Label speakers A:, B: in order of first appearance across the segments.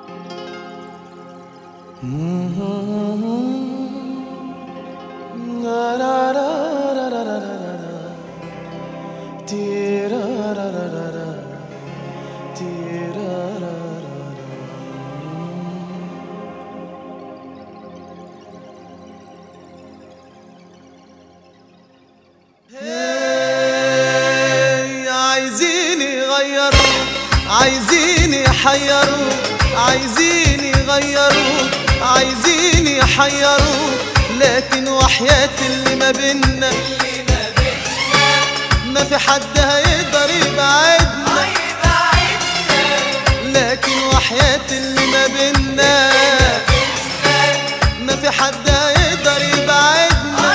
A: عايزين يغيروا، عايزين يحيروا، عايزين يغيروا، عايزين يحيروا، لكن وحياة اللي ما بينا ما في حد هيقدر يبعدنا، لكن وحياة اللي ما بينا ما في حد هيقدر يبعدنا،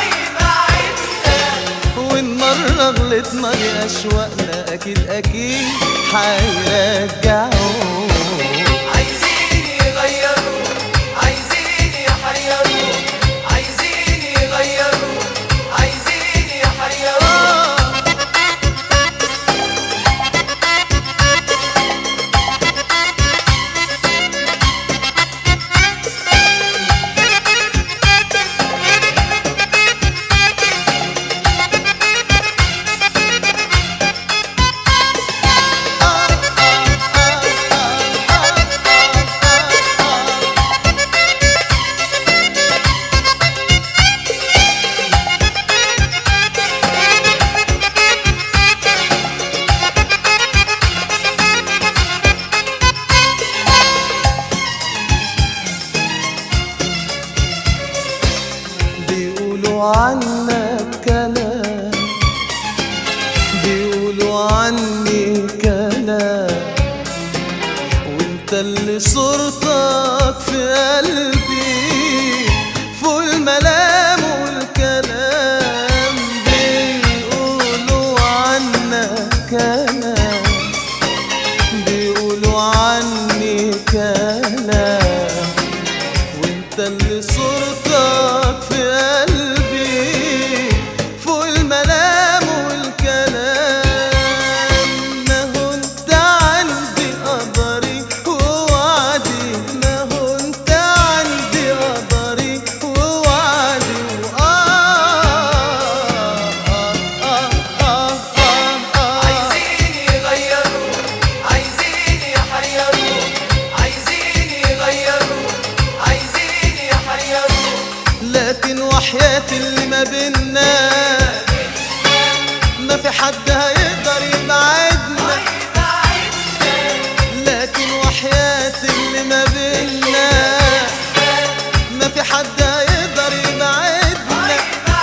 A: وإن مرة غلطنا لأشواقنا أكيد أكيد هيرجعوا.
B: عايزين يغيروا، عايزين يحيروا، عايزين يغيروا، عايزين يحيروا.
A: بيقولوا عنك كلام، بيقولوا عني كلام، وانت اللي صورتك في قلبي فوق الملام والكلام. بيقولوا عنك كلام، بيقولوا عني كلام، وانت اللي صورتك في قلبي فوق الملام والكلام. ما هو انت عندي قدري ووعدي، ما هو انت عندي قدري ووعدي.
B: عايزين يغيروا، عايزين يحيروا، عايزين يغيروا، عايزين يحيروا،
A: لكن وحياة اللي ما بينا ما في حد هيقدر يبعدنا، لكن وحياة اللي ما بينا ما في حد هيقدر يبعدنا،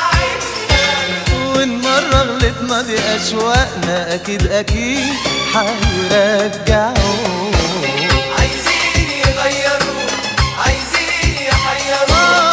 A: وإن مرة غلطنا دي أشواقنا أكيد أكيد هيرجعوا.
B: عايزين يغيروا، عايزين يحيروا.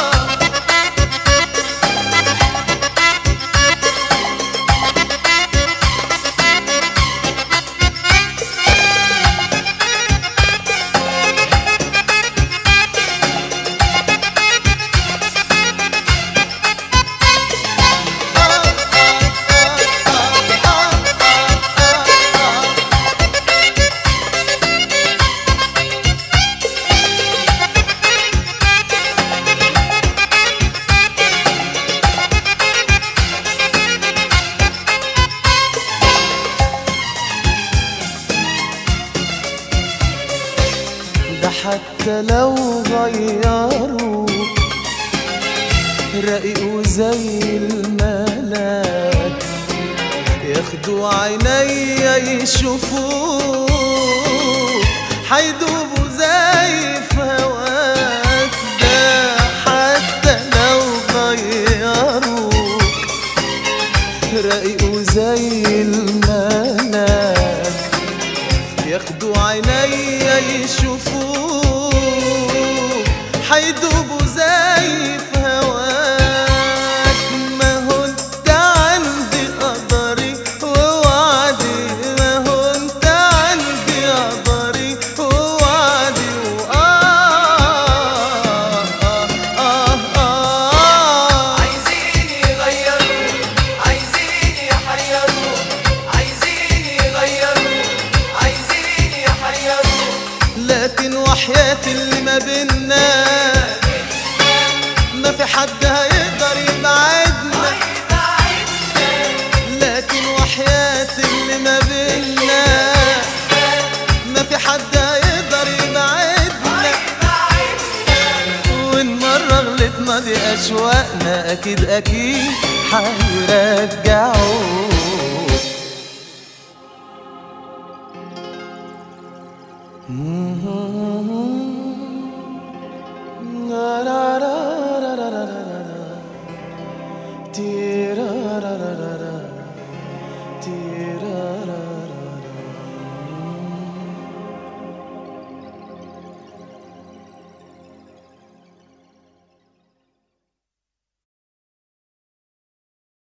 A: ده حتى لو غيروا رقيق وزي الملاك، ياخدوا عينيا يشوفوك حيدوبوا زي في هواك. ده حتى لو غيروك رقيق وزي الملاك، ياخدوا عينيا يشوفوك حيدوبوا زي في هواك. ما هو انت عندي قدري ووعدي، ما هو انت عندي قدري ووعدي.
B: عايزين يغيروا، عايزين يحيروا، عايزين يغيروا، عايزين يحيروا،
A: لكن وحياتي اللي ما بينا ما في حد هيقدر يبعدنا، لكن وحياتي اللي ما بينا ما في حد هيقدر يبعدنا. وإن مرة غلطنا دي أشواقنا أكيد أكيد هيرجعوا. Tira